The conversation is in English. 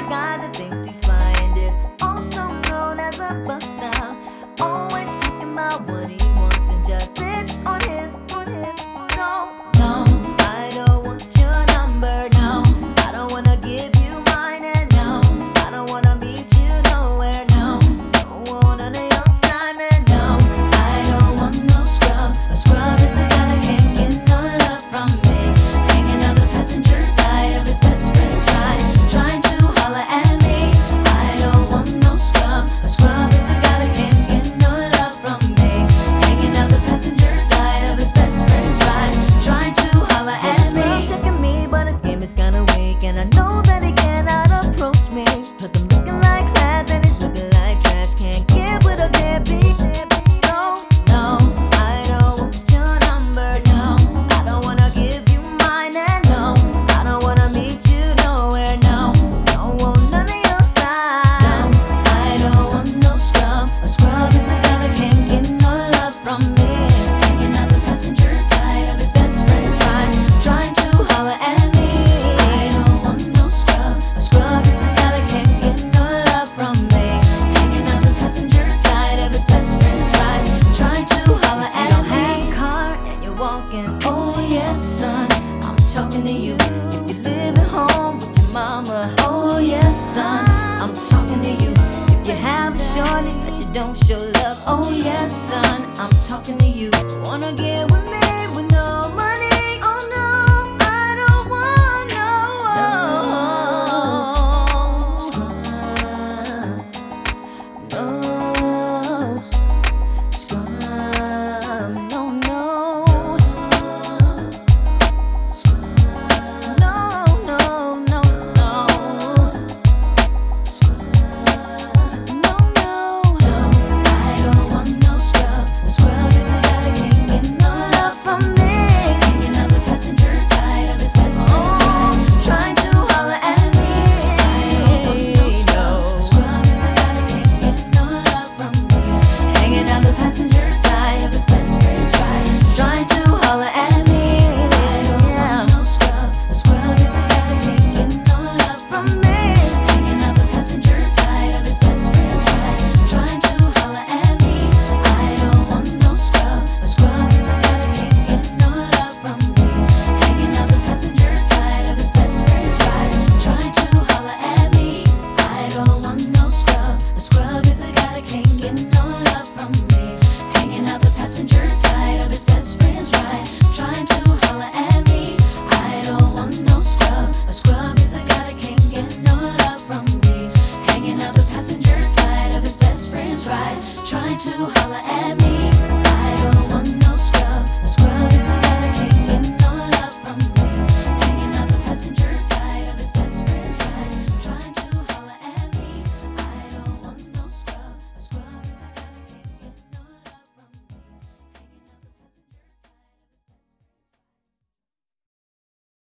guy that thinks he's flying is also known as a buster. Always talking about what he wants and just sits on his. So no, I don't want your number. No, I don't wanna give you mine, and no, I don't wanna meet you nowhere. No, don't want none of your time, and no, I don't want no scrub. A scrub is a guy that can't get no love from me. Hanging out the passenger side of his best friend's ride, trying to holler at me. I don't want no scrub. A scrub is a guy that can't get no love from me. Hanging out the passenger side of his best friend's ride, trying to holler at me. He's checking me, but his game is kinda weak, and I know that he cannot approach me, 'cause I'm looking like class and he's looking like trash. Can't get with a deadbeat. So no, I don't want your number. No, I don't wanna give you mine, and no, I don't wanna meet you nowhere. No, don't want none of your time. No, I don't want no scrub. A scrub is a guy that can't get no love from me. Hanging out the passenger side of his best friend's ride, trying to holler at me. I don't want no scrub. A scrub is a guy that can't get no love from me. Hanging out the passenger side of his best friend's ride, trying to holler at me. You don't have a car and you're walking. Oh yes, son, I'm talking to you. If you live at home with your mama. Oh yes, son, I'm talking to you. If you have a shorty that you don't show love. Oh yes, son, I'm talking to you. Wanna get with me?